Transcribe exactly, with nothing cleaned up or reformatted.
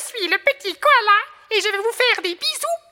suis le petit koala et je vais vous faire des bisous